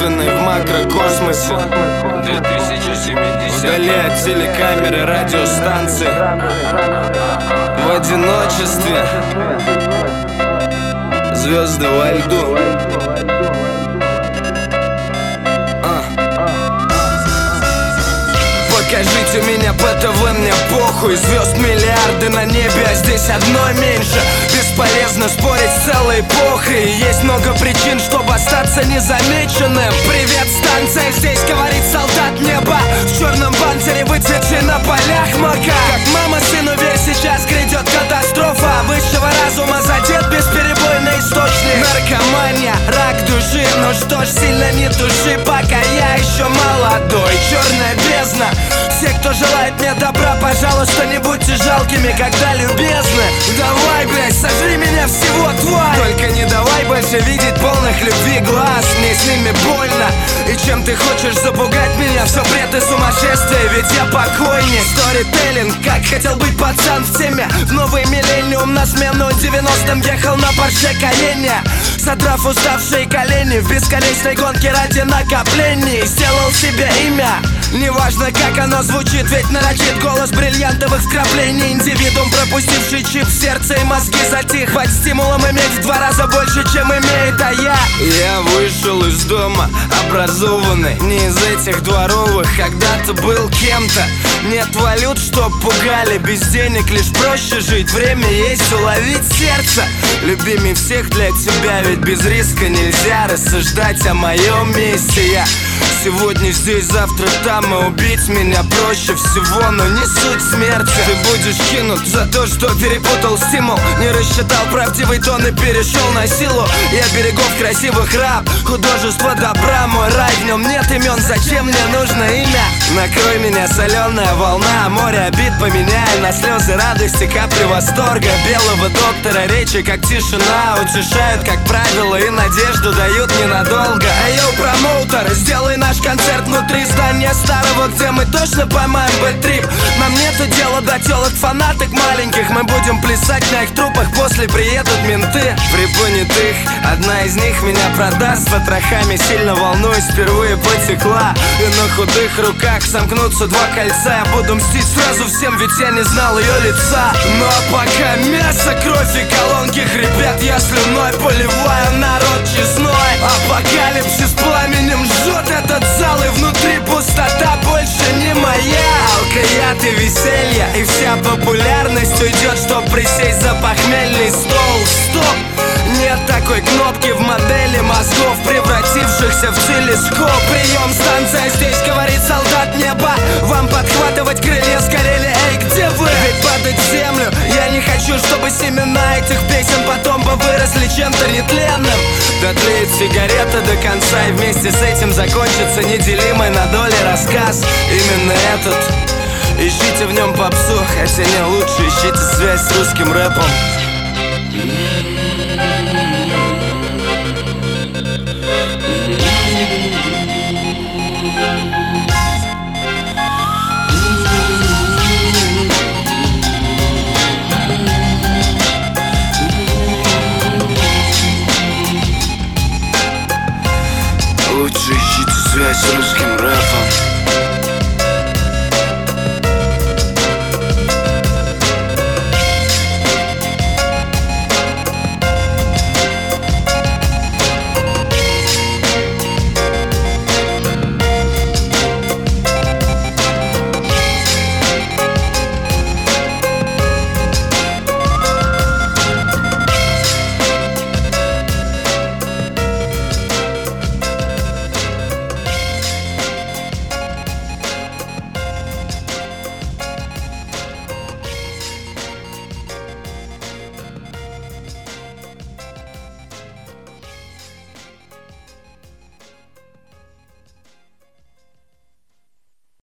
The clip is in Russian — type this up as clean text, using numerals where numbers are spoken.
единственный в макрокосмосе. 2070. Вдали от телекамеры, радиостанции, в одиночестве, звезды во льду. Покажите меня по ТВ, мне похуй. Звезд миллиарды на небе, а здесь одной меньше. Бесполезно спорить с целой эпохой. Есть много причин, чтобы остаться незамеченным. Привет, станция, здесь говорит солдат неба. В черном бантере выцветший на полях мака. Как мама, сыну, верь, сейчас грядет катастрофа. Высшего разума задет бесперебойный источник. Наркомания, рак души. Ну что ж, сильно не туши, пока я еще молодой. Черная бездна. Все, кто желает мне добра, пожалуйста, не будьте жалкими, когда любезны. Давай, блядь, сожри меня всего, тварь. Только не давай больше видеть полных любви глаз. Мне с ними больно. И чем ты хочешь запугать меня? Все бред и сумасшествие, ведь я покойник. Сторителлинг, как хотел быть пацан в теме. В новый миллениум на смену 90-м ехал на Порше Каенне. Содрав уставшие колени в бесконечной гонке ради накоплений. Сделал себе имя. Неважно, как оно звучит, ведь нарочит голос бриллиантовых вкраплений. Индивидуум, пропустивший чип в сердце и мозги затих. Под стимулом иметь в 2 раза больше, чем имеет, а я вышел из дома, образованный. Не из этих дворовых, когда-то был кем-то. Нет валют, чтоб пугали, без денег лишь проще жить. Время есть, уловить сердце. Любимый всех для тебя, ведь без риска нельзя рассуждать о моем месте. Я сегодня здесь, завтра там, и убить меня проще всего, но не суть смерти. Ты будешь кинут за то, что перепутал стимул, не рассчитал правдивый тон и перешел на силу. Я берегов красивых раб, художество добра, мой рай, в нем нет имен, зачем мне нужно имя? Накрой меня соленая волна, море обид поменяй на слезы радости, капли восторга. Белого доктора речи, как тишина, утешают, как правило, и надежду дают ненадолго. Йоу, промоутер, сделай наш концерт внутри здания старого, где мы точно поймаем бэт-трип. Нам нету дела до телок фанаток маленьких. Мы будем плясать на их трупах, после приедут менты. Припонятых, одна из них меня продаст. Потрохами сильно волнуюсь, впервые потекла. И на худых руках сомкнутся 2 кольца. Я буду мстить сразу всем, ведь я не знал ее лица. Ну а пока мясо, кровь и колонки хрипят, я слюной поливаю народ честной. Апокалипсис пламенем жжет этот зал, и внутри пустота больше не моя. Алкояд и веселье, и вся популярность уйдет, чтоб присесть за похмельный стол. Стоп! Нет такой кнопки в модели мозгов, превратившихся в телескоп. Прием, станция, здесь говорит солдат неба. Вам подхватывать крылья сгорели, эй, где вы? Ведь падать в землю я не хочу, чтобы семена этих песен потом бы выросли чем-то нетленным. Дотлеет сигарета до конца, и вместе с этим закончится неделимый на доли рассказ. Именно этот. Ищите в нем попсу, хотя не лучше, ищите связь с русским рэпом. Лучше ищите связь с русским